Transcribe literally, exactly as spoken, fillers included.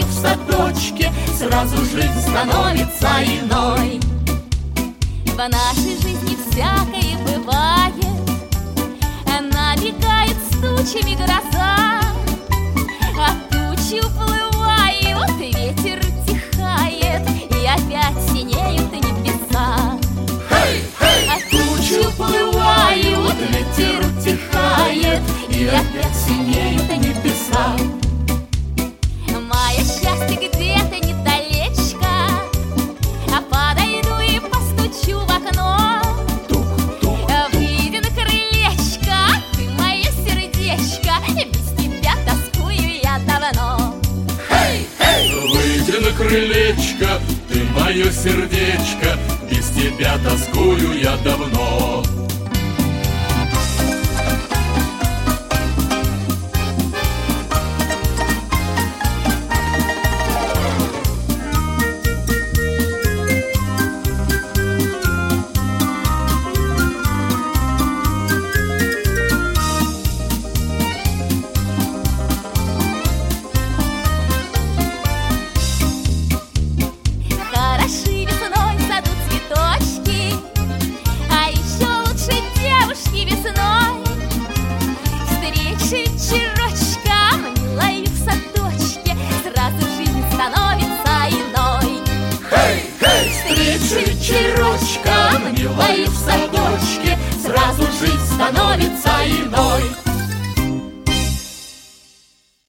в садочке, сразу жизнь становится иной. В нашей жизни всякое бывает, набегает с тучами гроза, а тучи уплывают, ветер утихает, и опять синеют небеса. Hey, hey! А тучи уплывают, ветер утихает, и опять синеют небеса. Мое счастье где-то недалечко, а подойду и постучу в окно. Выйди на крылечко, ты мое сердечко, без тебя тоскую я давно. Hey, hey! Выйди на крылечко, ты мое сердечко, без тебя тоскую я давно. Хороши весной в саду цветочки, а еще лучше девушки весной. Встречи чирочком, милой в садочке, сразу жизнь становится иной. Hey, hey! Встречи чирочком, милой в садочке,